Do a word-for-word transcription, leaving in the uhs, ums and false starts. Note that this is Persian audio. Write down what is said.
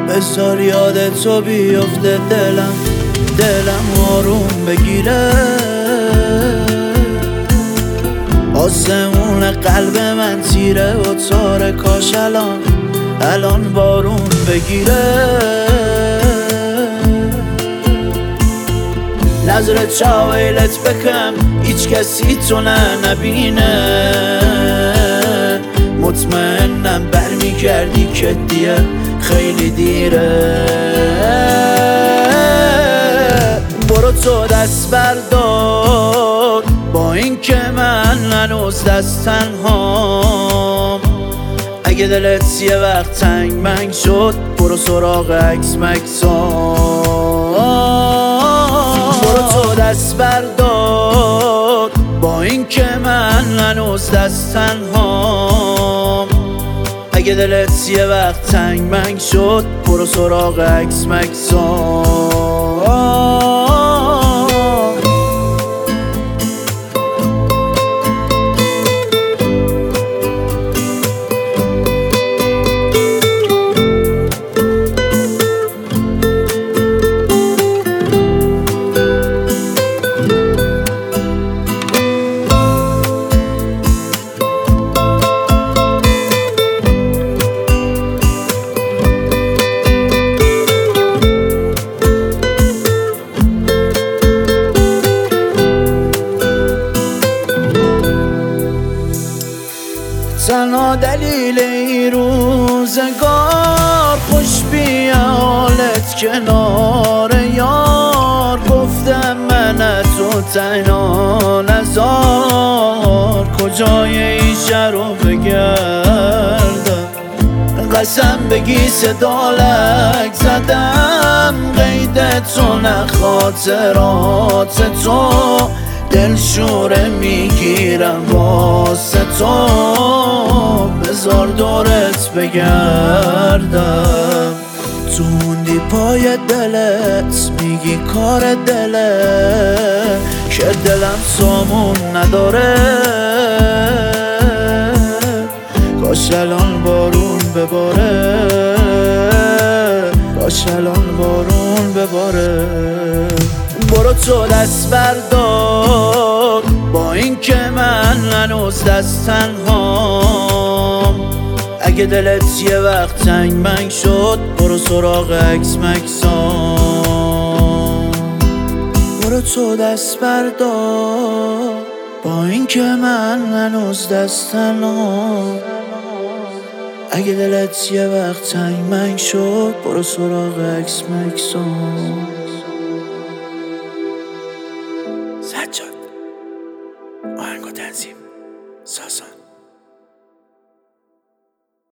بذار یاد تو بیفته دلم دلم آروم بگیره آسمون قلب من تیره و تاره کاش الان الان بارون بگیره نظر چاویلت بکن هیچ کسی تو نه نبینه مطمئنم برمیگردی که دیگه خیلی دیره برو تو دست بردار با این که من هنوز دست تنهام اگه دلت یه وقت تنگ منگ شد برو سراغ عکس مکسام برو تو دست بردار با این که من هنوز دست تنهام اگه دلت یه وقت تنگ منگ شد برو سراغ عکس مکسام تنها دلیل این روزگار خوش بیا حالت کنار یار گفتم من تو تنها نزار کجای این شهر رو بگردم قسم بگی صدا لک زدم قید تو نه خاطرات تو دل شوره میگیرم واسه تو بذار دورت بگردم تو موندی پای دلت میگی کار دلت که دلم سامون نداره کاش الان بارون بباره کاش الان بارون بباره برو تو دست بردار با این که من هنوز دست تنهام اگه دلت یه وقت تنگ منگ شد برو سراغ عکس مکسام برو تو دست بردار با این که من هنوز دست تنهام اگه دلت یه وقت تنگ منگ شد برو سراغ عکس مکسام سجاد آهنگ و تنظیم ساسان